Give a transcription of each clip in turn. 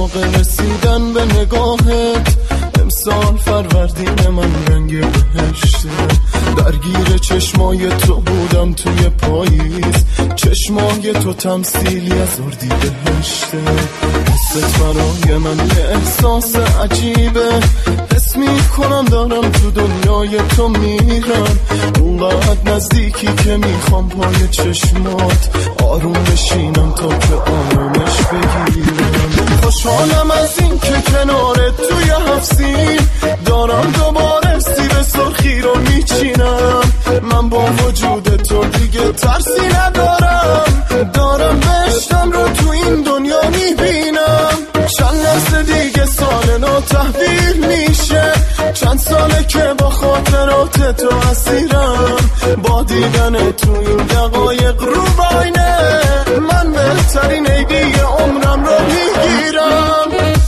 موقع رسیدن به نگاهت. امسال فروردین من رنگ بهشته، درگیر چشمای تو بودم توی پاییز. چشمای تو تمثیلی از اردی بهشته. حست برای من یه احساس عجیبه، حس میکنم دارم تو دنیای تو میرم. اونقدر نزدیکی که میخوام پای چشمات آروم بشینم تا که آرامش بگیرم. خوشحالم از این که کنارت توی هفسین دارم دوباره سیب سرخی رو میچینم. من با وجود تو دیگه ترسی ندارم، دارم بهشتم رو تو این دنیا میبینم. چند لحظه دیگه سال نو تحویل میشه، چند ساله که با خاطرات تو اسیرم. با دیدن تو این دقایق رو باینه من بهترین عیدی عمرم رو میگیرم.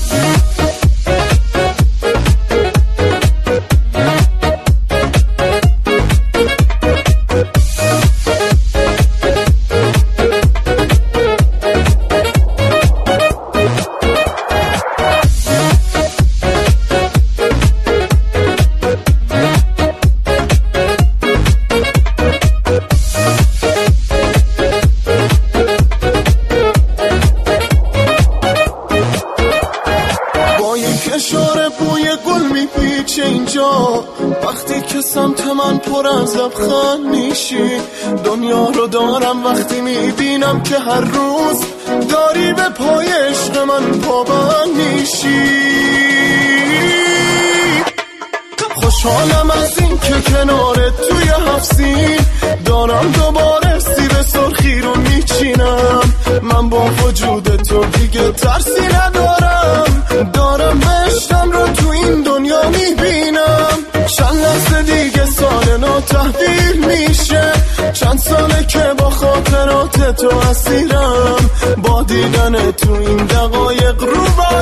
اشاره بوی گل میپیچه اینجا، وقتی که سمت من پر از لبخند میشی. دنیا رو دارم وقتی میبینم که هر روز داری به پای عشق من پابند میشی. خوشحالم از این که کنارت توی هفسین دارم دوباره سیب سرخی رو میچینم. من با وجود تو دیگه ترسی ندارم، دارم بهشتم رو تو این دنیا میبینم. چند لحظه دیگه سال نو تحویل میشه، چند ساله که با خاطرات تو اسیرم. با دیدن تو این دقایق رو